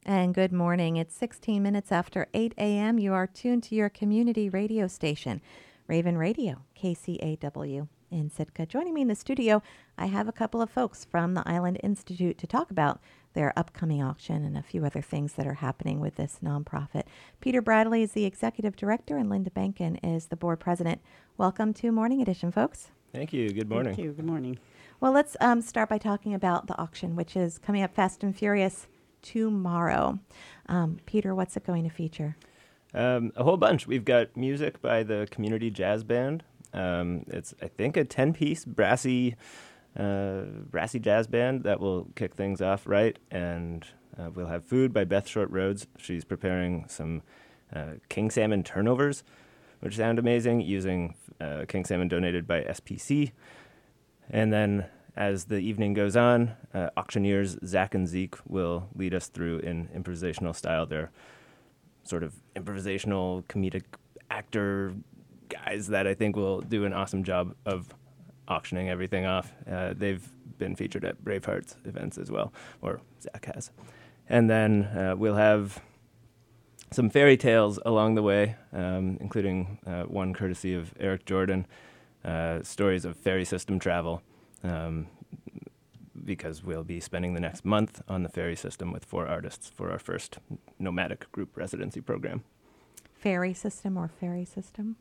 And good morning. It's 16 minutes after 8 a.m. You are tuned to your community radio station, Raven Radio, KCAW in Sitka. Joining me in the studio, I have a couple of folks from the Island Institute to talk about their upcoming auction and a few other things that are happening with this nonprofit. Peter Bradley is the executive director and Linda Benkin is the board president. Welcome to Morning Edition, folks. Thank you. Good morning. Thank you. Good morning. Well, let's start by talking about the auction, which is coming up fast and furious tomorrow. Peter, what's it going to feature? A whole bunch. We've got music by the Community Jazz Band. It's, I think, a 10-piece brassy jazz band that will kick things off right. And we'll have food by Beth Short Rhodes. She's preparing some king salmon turnovers, which sound amazing, using king salmon donated by SPC. And then as the evening goes on, auctioneers Zach and Zeke will lead us through in improvisational style. They're sort of improvisational comedic actor guys that I think will do an awesome job of auctioning everything off. They've been featured at Bravehearts events as well, or Zach has. And then we'll have some fairy tales along the way, including one courtesy of Eric Jordan, stories of ferry system travel, because we'll be spending the next month on the ferry system with 4 artists for our first nomadic group residency program. Ferry system or ferry system?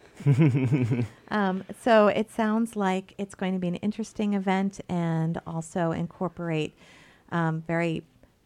So it sounds like it's going to be an interesting event and also incorporate very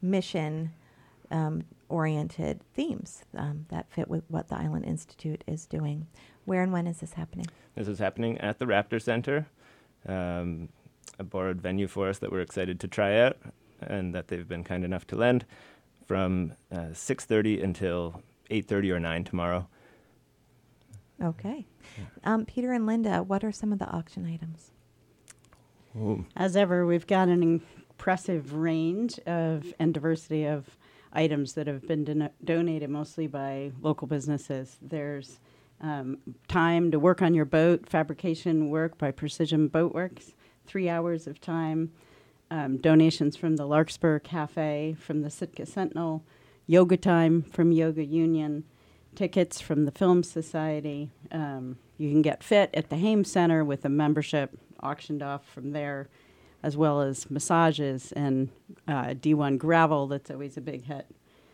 mission-oriented themes that fit with what the Island Institute is doing. Where and when is this happening? This is happening at the Raptor Center, a borrowed venue for us that we're excited to try out and that they've been kind enough to lend, from 6:30 until 8:30 or 9 tomorrow. Okay. Peter and Linda, what are some of the auction items? Ooh. As ever, we've got an impressive range of and diversity of items that have been donated mostly by local businesses. There's time to work on your boat, fabrication work by Precision Boatworks, 3 hours of time, donations from the Larkspur Cafe, from the Sitka Sentinel, yoga time from Yoga Union, tickets from the Film Society. You can get fit at the Hames Center with a membership auctioned off from there, as well as massages and D1 gravel. That's always a big hit.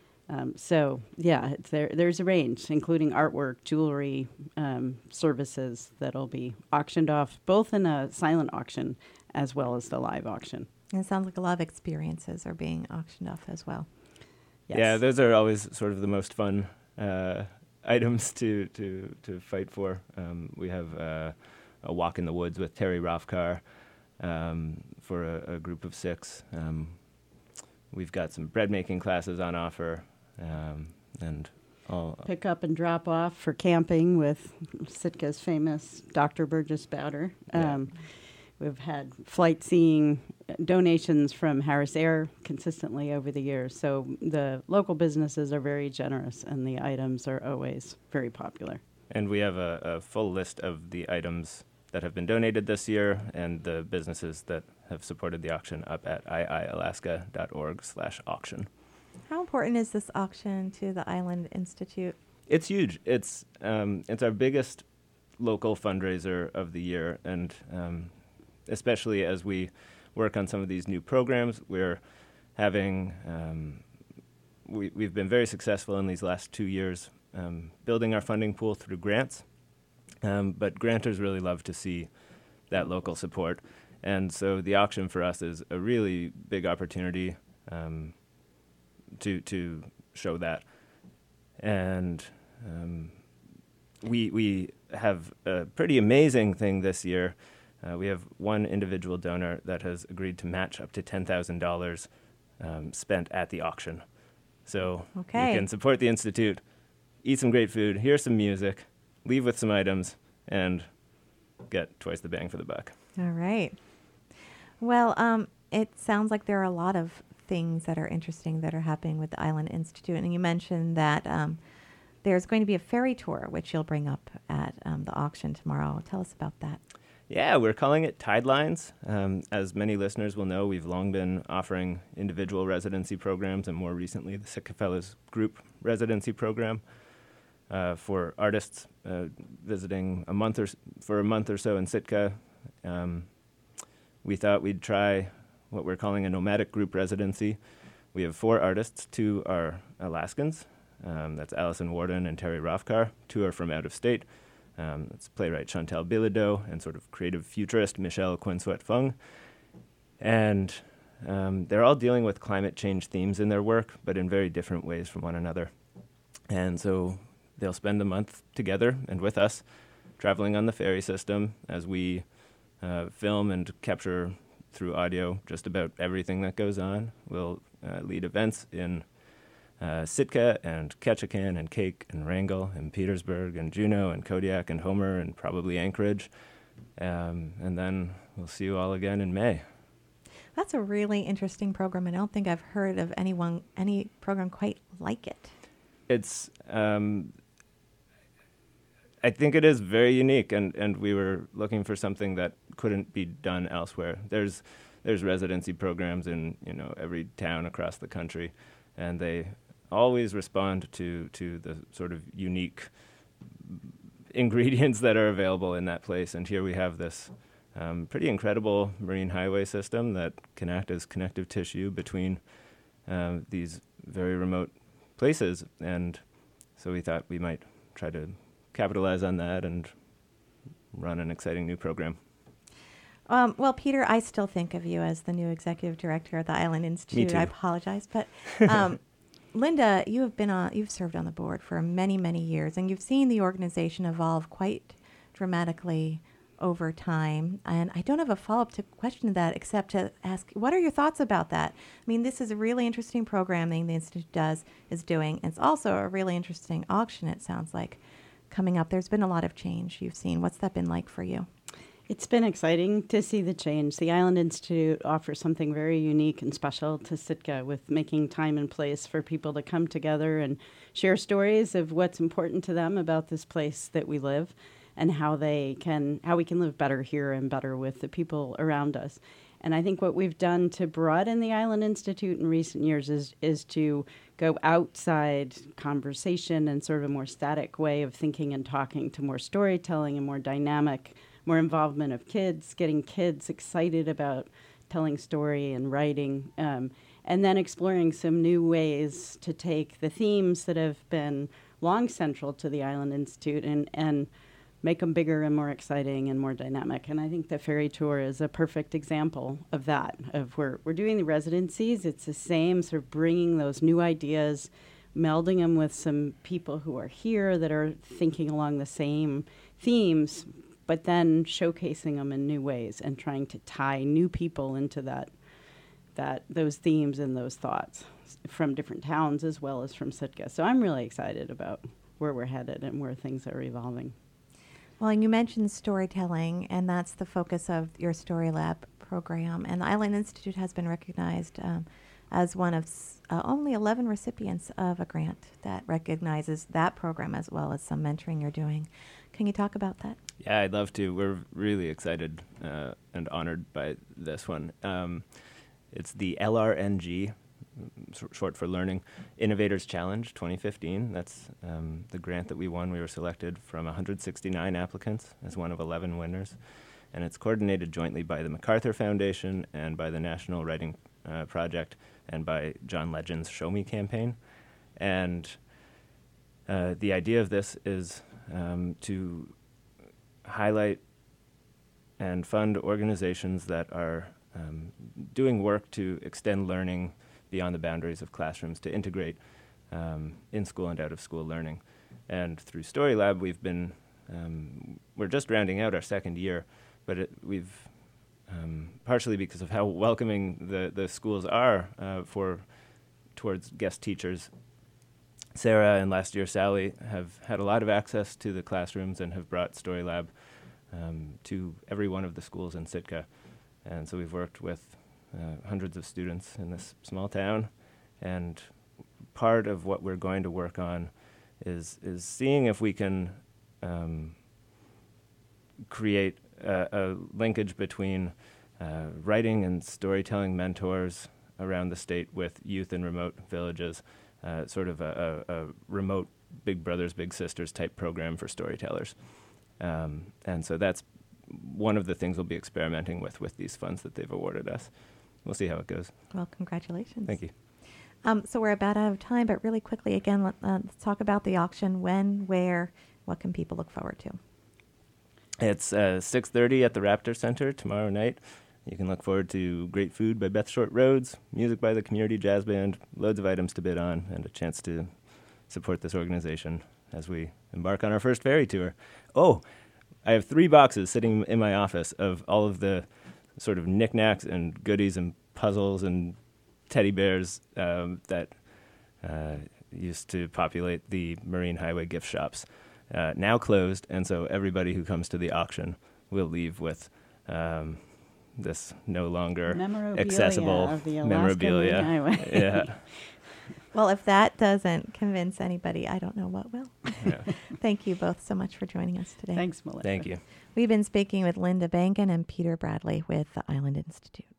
There's a range, including artwork, jewelry, services that'll be auctioned off, both in a silent auction as well as the live auction. And it sounds like a lot of experiences are being auctioned off as well. Yes. Yeah, those are always sort of the most fun items to fight for. We have a walk in the woods with Terry Rothkar for a group of 6. We've got some bread making classes on offer, and all Pick up and drop off for camping with Sitka's famous Dr. Burgess Bowder. Yeah. We've had flight seeing donations from Harris Air consistently over the years. So the local businesses are very generous, and the items are always very popular. And we have a full list of the items that have been donated this year and the businesses that have supported the auction up at iialaska.org/auction. How important is this auction to the Island Institute? It's huge. It's our biggest local fundraiser of the year, and especially as we work on some of these new programs, we're having we've been very successful in these last 2 years building our funding pool through grants, but grantors really love to see that local support, and so the auction for us is a really big opportunity to show that. And we have a pretty amazing thing this year. We have one individual donor that has agreed to match up to $10,000 spent at the auction. So you can support the Institute, eat some great food, hear some music, leave with some items, and get twice the bang for the buck. All right. Well, it sounds like there are a lot of things that are interesting that are happening with the Island Institute. And you mentioned that there's going to be a ferry tour, which you'll bring up at the auction tomorrow. Tell us about that. Yeah, we're calling it Tidelines. As many listeners will know, we've long been offering individual residency programs, and more recently the Sitka Fellows Group Residency Program for artists visiting for a month or so in Sitka. We thought we'd try what we're calling a nomadic group residency. We have 4 artists. 2 are Alaskans. That's Allison Warden and Terry Rothkar. 2 are from out of state. That's playwright Chantal Bilodeau and sort of creative futurist Michelle Quinsuet-Fung. And they're all dealing with climate change themes in their work, but in very different ways from one another. And so they'll spend a month together and with us, traveling on the ferry system as we film and capture through audio just about everything that goes on. We'll lead events in Sitka and Ketchikan and Cake and Wrangell and Petersburg and Juneau and Kodiak and Homer and probably Anchorage. And then we'll see you all again in May. That's a really interesting program, and I don't think I've heard of any program quite like it. It's, I think it is very unique, and we were looking for something that couldn't be done elsewhere. There's residency programs in every town across the country, and they always respond to the sort of unique ingredients that are available in that place. And here we have this pretty incredible marine highway system that can act as connective tissue between these very remote places. And so we thought we might try to capitalize on that and run an exciting new program. Well, Peter, I still think of you as the new executive director at the Island Institute. Me too. I apologize, but Linda, you've served on the board for many, many years, and you've seen the organization evolve quite dramatically over time. And I don't have a follow-up question to that except to ask, what are your thoughts about that? I mean, this is a really interesting programming the Institute is doing. It's also a really interesting auction, it sounds like, coming up. There's been a lot of change you've seen. What's that been like for you? It's been exciting to see the change. The Island Institute offers something very unique and special to Sitka with making time and place for people to come together and share stories of what's important to them about this place that we live and how we can live better here and better with the people around us. And I think what we've done to broaden the Island Institute in recent years is to go outside conversation and sort of a more static way of thinking and talking to more storytelling and more dynamic, more involvement of kids, getting kids excited about telling story and writing, and then exploring some new ways to take the themes that have been long central to the Island Institute and make them bigger and more exciting and more dynamic. And I think the ferry tour is a perfect example of that. Of we're doing the residencies, it's the same, sort of bringing those new ideas, melding them with some people who are here that are thinking along the same themes, but then showcasing them in new ways and trying to tie new people into those themes and those thoughts from different towns as well as from Sitka. So I'm really excited about where we're headed and where things are evolving. Well, and you mentioned storytelling, and that's the focus of your Story Lab program. And the Island Institute has been recognized as one of only 11 recipients of a grant that recognizes that program as well as some mentoring you're doing. Can you talk about that? Yeah, I'd love to. We're really excited and honored by this one. It's the LRNG, short for Learning Innovators Challenge 2015. That's the grant that we won. We were selected from 169 applicants as one of 11 winners. And it's coordinated jointly by the MacArthur Foundation and by the National Writing Project and by John Legend's Show Me campaign. And the idea of this is to highlight and fund organizations that are doing work to extend learning beyond the boundaries of classrooms, to integrate in-school and out-of-school learning. And through Story Lab, we're just rounding out our second year, but we've, partially because of how welcoming the schools are towards guest teachers, Sarah and last year Sally have had a lot of access to the classrooms and have brought Story Lab to every one of the schools in Sitka. And so we've worked with hundreds of students in this small town, and part of what we're going to work on is seeing if we can create a linkage between writing and storytelling mentors around the state with youth in remote villages, sort of a remote Big Brothers, Big Sisters type program for storytellers. And so that's one of the things we'll be experimenting with these funds that they've awarded us. We'll see how it goes. Well, congratulations. Thank you. So we're about out of time, but really quickly, again, let's talk about the auction. When, where, what can people look forward to? It's 6:30 at the Raptor Center tomorrow night. You can look forward to great food by Beth Short Rhodes, music by the Community Jazz Band, loads of items to bid on, and a chance to support this organization as we embark on our first ferry tour. Oh, I have 3 boxes sitting in my office of all of the sort of knickknacks and goodies and puzzles and teddy bears that used to populate the Marine Highway gift shops. Now closed, and so everybody who comes to the auction will leave with this no longer accessible of the Alaska memorabilia. Marine Highway. Yeah. Well, if that doesn't convince anybody, I don't know what will. Yeah. Thank you both so much for joining us today. Thanks, Melissa. Thank you. We've been speaking with Linda Bankin and Peter Bradley with the Island Institute.